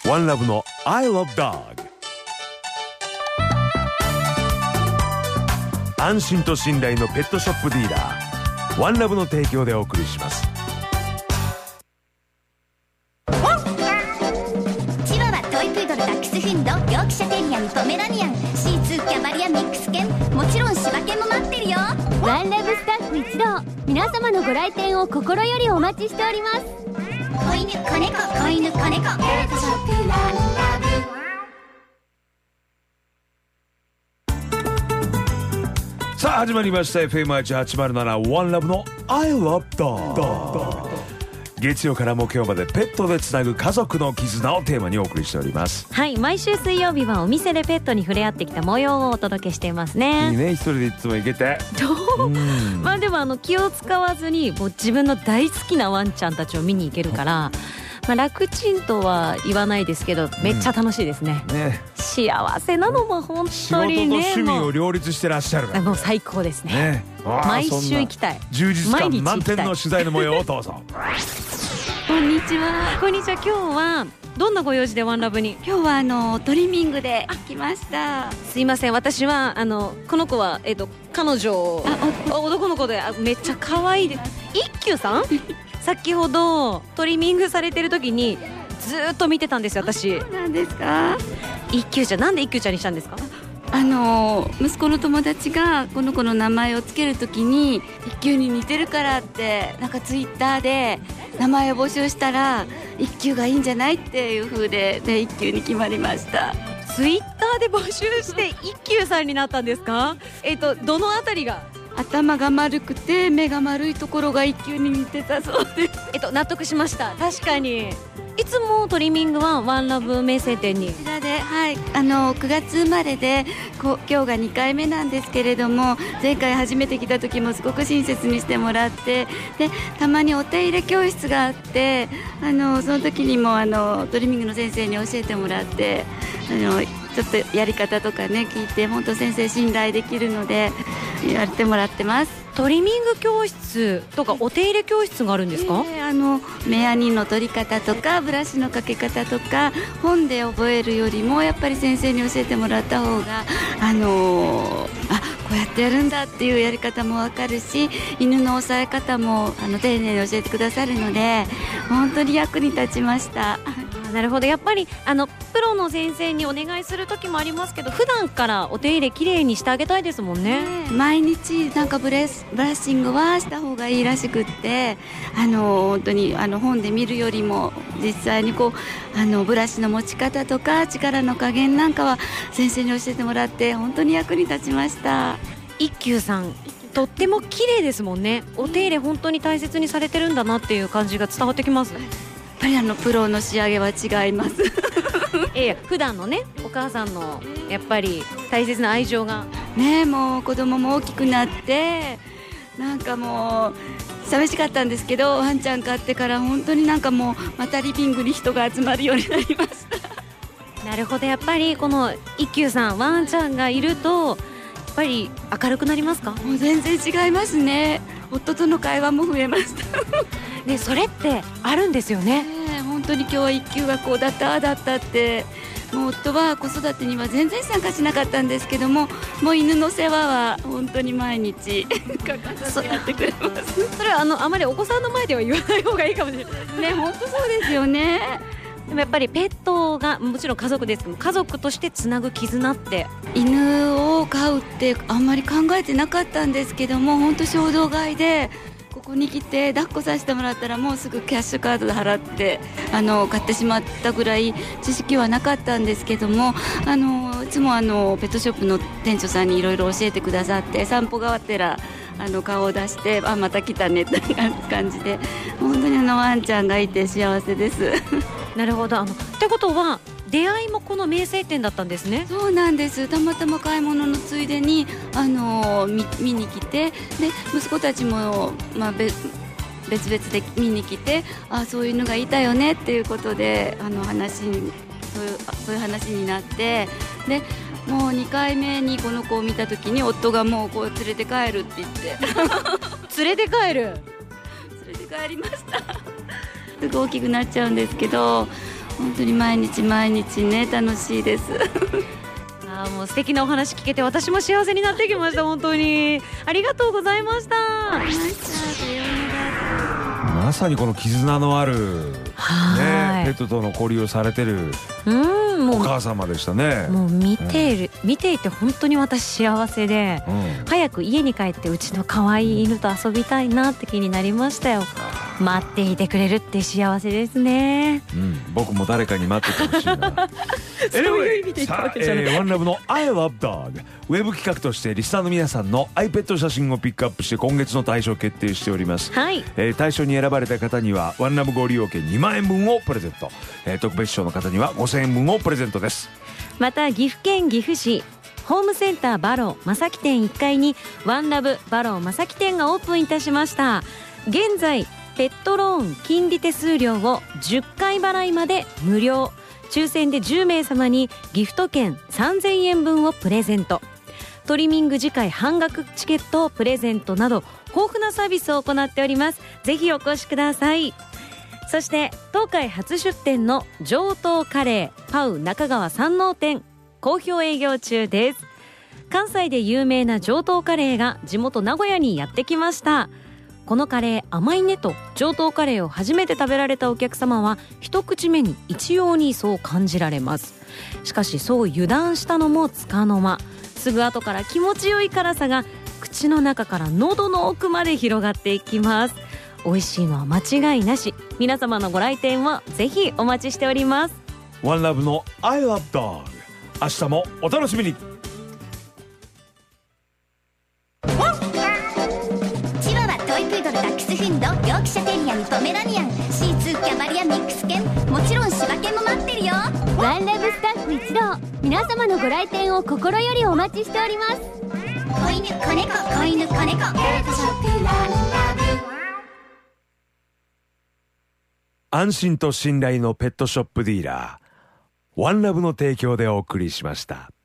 ワンラブの I love dog。 安心と信頼のペットショップディーラーワンラブの提供でお送りします。 チワワ、トイプードル、ダックスフンド、ヨークシャテリアにポメラニアン、シーツー、キャバリア、ミックス犬、もちろん柴犬も待ってるよ。 ワンラブスタッフ一同、皆様のご来店を心よりお待ちしております。 子犬、子猫、子犬、子猫、ペットショップワンラブ。さあ始まりました FM1807 ワンラブの I love dog。 月曜から木曜までペットでつなぐ家族の絆をテーマにお送りしております。 はい、毎週水曜日はお店でペットに触れ合ってきた模様をお届けしていますね。 いいね、一人でいつも行けて。 まあでも気を使わずにもう自分の大好きなワンちゃんたちを見に行けるから、まあ、楽ちんとは言わないですけどめっちゃ楽しいですね。幸せなのも本当にね、 仕事と趣味を両立してらっしゃるからもう最高ですね。毎週行きたい。 充実感満点の取材の模様をどうぞ。 こんにちは。こんにちは。今日はどんなご用事でワンラブに？ 今日はトリミングで来ました。 すいません、私はこの子は彼女男の子でめっちゃ可愛いです。一休さん先ほどトリミングされてる時にずっと見てたんですよ、私。 そうなんですか？ 一休ちゃん、なんで一休ちゃんにしたんですか？ 息子の友達がこの子の名前をつけるときに一休に似てるからってなんかツイッターで名前を募集したら一休がいいんじゃないっていう風で一休に決まりました。 ツイッターで募集して一休さんになったんですか？どのあたりが？ 頭が丸くて目が丸いところが一休に似てたそうです。 納得しました。確かにいつもトリミングはワンラブ名声店にこちらで、はい、9月生まれで今日が2回目なんですけれども、前回初めて来た時もすごく親切にしてもらって、でたまにお手入れ教室があって、その時にもトリミングの先生に教えてもらって、ちょっとやり方とかね聞いて、本当先生信頼できるのでやってもらってます。 トリミング教室とかお手入れ教室があるんですか？ 目やにの取り方とかブラシのかけ方とか本で覚えるよりもやっぱり先生に教えてもらった方がこうやってやるんだっていうやり方も分かるし、犬の抑え方も丁寧に教えてくださるので本当に役に立ちました。 なるほど。やっぱりプロの先生にお願いする時もありますけど、普段からお手入れきれいにしてあげたいですもんね。 毎日なんかブラッシングはした方がいいらしくって、本当に本で見るよりも実際にブラシの持ち方とか力の加減なんかは先生に教えてもらって本当に役に立ちました。 一休さんとっても綺麗ですもんね。お手入れ本当に大切にされてるんだなっていう感じが伝わってきます。 やっぱりプロの仕上げは違います普段のねお母さんのやっぱり大切な愛情がね、もう子供も大きくなってなんかもう寂しかったんですけど、ワンちゃん飼ってから本当になんかもうまたリビングに人が集まるようになりましたなるほど。やっぱりこの一休さん、ワンちゃんがいるとやっぱり明るくなりますか？ もう全然違いますね。夫との会話も増えましたね、それってあるんですよね。 本当に今日は一休がこうだったああだったって、もう夫は子育てには全然参加しなかったんですけども、もう犬の世話は本当に毎日欠かさずやってくれますそれはあまりお子さんの前では言わない方がいいかもしれないね。本当そうですよね。 でもやっぱりペットがもちろん家族ですけど、家族としてつなぐ絆って、 犬を飼うってあんまり考えてなかったんですけども、本当衝動買いでここに来て抱っこさせてもらったらもうすぐキャッシュカードで払って買ってしまったぐらい知識はなかったんですけども、いつもペットショップの店長さんにいろいろ教えてくださって、散歩がわってら顔を出してまた来たねって感じで、本当にワンちゃんがいて幸せですなるほど。ってことは出会いもこの名声店だったんですね。 そうなんです。たまたま買い物のついでに見に来て、で息子たちも、別々で見に来て、そういうのがいたよねっていうことでそういう話になって、でもう2回目にこの子を見た時に夫がもうこう連れて帰るって言って連れて帰る連れて帰りましたすぐ大きくなっちゃうんですけど、 本当に毎日毎日ね楽しいですもう素敵なお話聞けて私も幸せになってきました。本当にありがとうございました。 まさにこの絆のある、ね、ペットとの交流をされてるお母様でしたね。 もう見ていて本当に私幸せで、早く家に帰ってうちの可愛い犬と遊びたいなって気になりましたよ。待っていてくれるって幸せですね。 僕も誰かに待っててほしいなそういう意味で言ったわけじゃない。 ワンラブの I love dog ウェブ企画としてリスナーの皆さんの iPet 写真をピックアップして今月の大賞を決定しております。 はい、 大賞に選ばれた方にはワンラブご利用券2万円分をプレゼント、特別賞の方には5000円分をプレゼントです。 また岐阜県岐阜市ホームセンターバロー正木店1階にワンラブバロー正木店がオープンいたしました。現在ペットローン金利手数料を10回払いまで無料、抽選で10名様にギフト券3000円分をプレゼント、トリミング次回半額チケットをプレゼントなど豊富なサービスを行っております。ぜひお越しください。そして東海初出店の上等カレーパウ中川山王店好評営業中です。関西で有名な上等カレーが地元名古屋にやってきました。このカレー甘いねと上等カレーを初めて食べられたお客様は一口目に一様にそう感じられます。しかしそう油断したのもつかの間、すぐ後から気持ちよい辛さが口の中から喉の奥まで広がっていきます。美味しいのは間違いなし。皆様のご来店をぜひお待ちしております。 ワンラブの I love dog 明日もお楽しみに。 チワワ、トイプードル、ダックスフンド、ヨークシャテリアにポメラニアン、シーツー、キャバリア、ミックス犬、もちろん柴犬も待ってるよ。 ワンラブスタッフ一同、皆様のご来店を心よりお待ちしております。 子犬、子猫、子犬、子猫、ペットショップワンラブ。 安心と信頼のペットショップディーラーワンラブの提供でお送りしました。